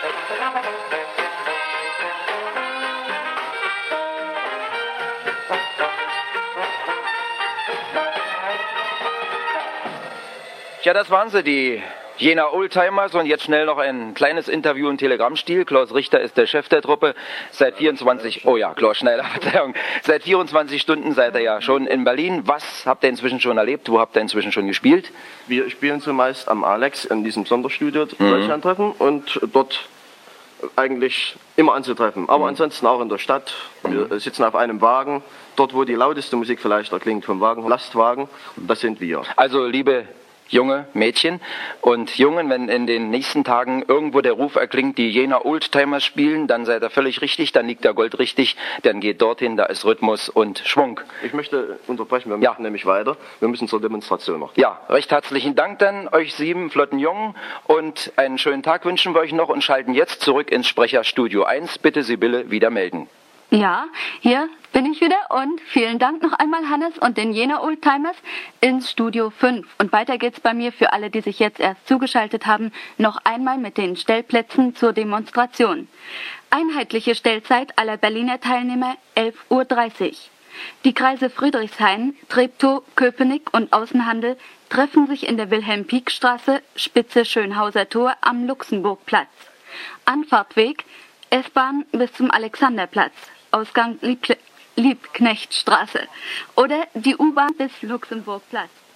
Ja, das waren sie, die Jena Oldtimers, und jetzt schnell noch ein kleines Interview in Telegrammstil. Klaus Richter ist der Chef der Truppe. Seit 24 Stunden seid ihr ja schon in Berlin. Was habt ihr inzwischen schon erlebt? Wo habt ihr inzwischen schon gespielt? Wir spielen zumeist am Alex in diesem Sonderstudio Deutschlandtreffen und dort eigentlich immer anzutreffen. Aber ansonsten auch in der Stadt. Wir sitzen auf einem Wagen, dort wo die lauteste Musik vielleicht erklingt vom Wagen, Lastwagen, das sind wir. Also liebe junge Mädchen und Jungen, wenn in den nächsten Tagen irgendwo der Ruf erklingt, die Jena Oldtimers spielen, dann seid ihr völlig richtig, dann liegt der Gold richtig, dann geht dorthin, da ist Rhythmus und Schwung. Ich möchte unterbrechen, wir müssen nämlich weiter, wir müssen zur Demonstration noch. Ja, recht herzlichen Dank dann euch 7 flotten Jungen und einen schönen Tag wünschen wir euch noch und schalten jetzt zurück ins Sprecherstudio 1. Bitte Sibylle wieder melden. Ja, hier bin ich wieder und vielen Dank noch einmal Hannes und den Jena Oldtimers ins Studio 5. Und weiter geht's bei mir für alle, die sich jetzt erst zugeschaltet haben, noch einmal mit den Stellplätzen zur Demonstration. Einheitliche Stellzeit aller Berliner Teilnehmer 11:30 Uhr. Die Kreise Friedrichshain, Treptow, Köpenick und Außenhandel treffen sich in der Wilhelm-Pieck-Straße, Spitze Schönhauser Tor am Luxemburgplatz. Anfahrtweg S-Bahn bis zum Alexanderplatz. Ausgang Liebknechtstraße oder die U-Bahn bis Luxemburgplatz.